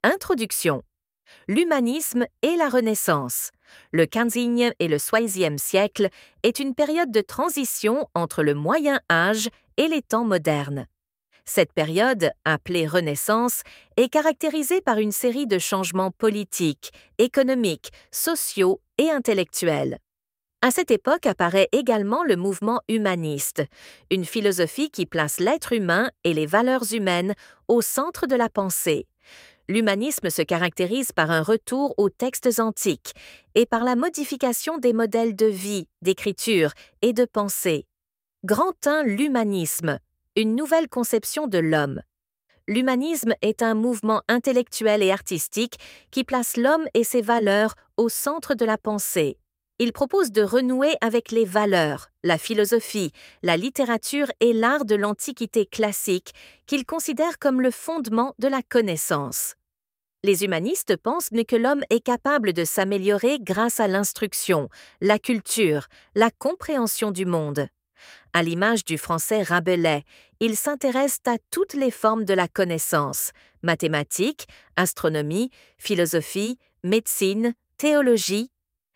Introduction. L'humanisme et la Renaissance. Le XVe et le XVIe siècle est une période de transition entre le Moyen Âge et les temps modernes. Cette période, appelée Renaissance, est caractérisée par une série de changements politiques, économiques, sociaux et intellectuels. À cette époque apparaît également le mouvement humaniste, une philosophie qui place l'être humain et les valeurs humaines au centre de la pensée. L'humanisme se caractérise par un retour aux textes antiques et par la modification des modèles de vie, d'écriture et de pensée. Grand 1. L'humanisme, une nouvelle conception de l'homme. L'humanisme est un mouvement intellectuel et artistique qui place l'homme et ses valeurs au centre de la pensée. Il propose de renouer avec les valeurs, la philosophie, la littérature et l'art de l'Antiquité classique qu'il considère comme le fondement de la connaissance. Les humanistes pensent que l'homme est capable de s'améliorer grâce à l'instruction, la culture, la compréhension du monde. À l'image du français Rabelais, ils s'intéressent à toutes les formes de la connaissance, mathématiques, astronomie, philosophie, médecine, théologie,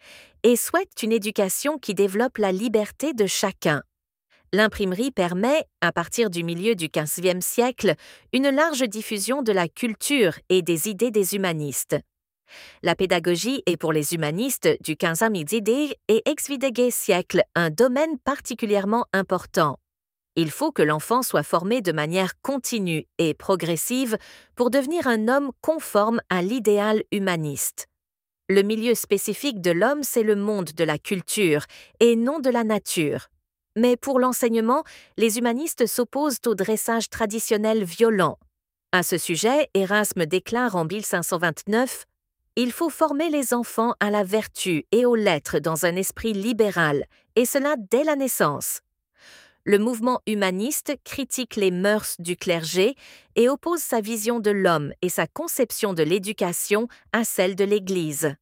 et souhaitent une éducation qui développe la liberté de chacun. L'imprimerie permet, à partir du milieu du XVe siècle, une large diffusion de la culture et des idées des humanistes. La pédagogie est pour les humanistes du XVe et ex-videge siècle un domaine particulièrement important. Il faut que l'enfant soit formé de manière continue et progressive pour devenir un homme conforme à l'idéal humaniste. Le milieu spécifique de l'homme, c'est le monde de la culture et non de la nature. Mais pour l'enseignement, les humanistes s'opposent au dressage traditionnel violent. À ce sujet, Erasme déclare en 1529 « Il faut former les enfants à la vertu et aux lettres dans un esprit libéral, et cela dès la naissance. » Le mouvement humaniste critique les mœurs du clergé et oppose sa vision de l'homme et sa conception de l'éducation à celle de l'Église.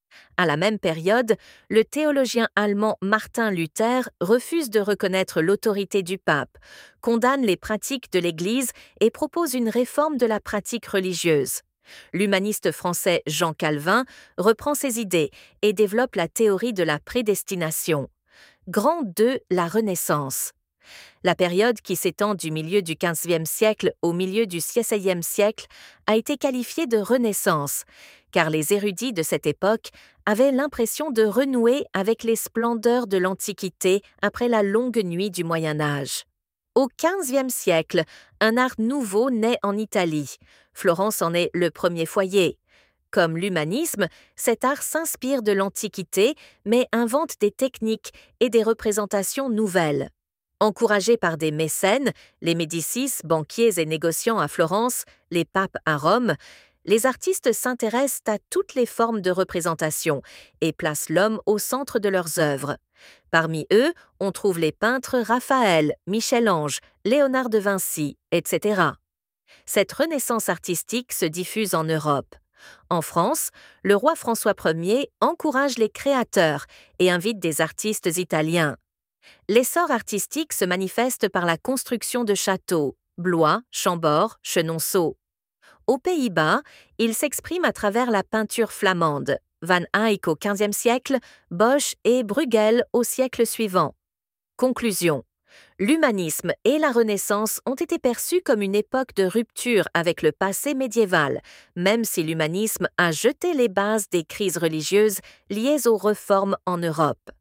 À la même période, le théologien allemand Martin Luther refuse de reconnaître l'autorité du pape, condamne les pratiques de l'Église et propose une réforme de la pratique religieuse. L'humaniste français Jean Calvin reprend ces idées et développe la théorie de la prédestination. Grand 2. La Renaissance. La période qui s'étend du milieu du XVe siècle au milieu du XVIe siècle a été qualifiée de Renaissance, car les érudits de cette époque avaient l'impression de renouer avec les splendeurs de l'Antiquité après la longue nuit du Moyen Âge. Au XVe siècle, un art nouveau naît en Italie. Florence en est le premier foyer. Comme l'humanisme, cet art s'inspire de l'Antiquité, mais invente des techniques et des représentations nouvelles. Encouragés par des mécènes, les Médicis, banquiers et négociants à Florence, les papes à Rome, les artistes s'intéressent à toutes les formes de représentation et placent l'homme au centre de leurs œuvres. Parmi eux, on trouve les peintres Raphaël, Michel-Ange, Léonard de Vinci, etc. Cette renaissance artistique se diffuse en Europe. En France, le roi François Ier encourage les créateurs et invite des artistes italiens. L'essor artistique se manifeste par la construction de châteaux, Blois, Chambord, Chenonceau. Aux Pays-Bas, il s'exprime à travers la peinture flamande, Van Eyck au XVe siècle, Bosch et Bruegel au siècle suivant. Conclusion. L'humanisme et la Renaissance ont été perçus comme une époque de rupture avec le passé médiéval, même si l'humanisme a jeté les bases des crises religieuses liées aux réformes en Europe.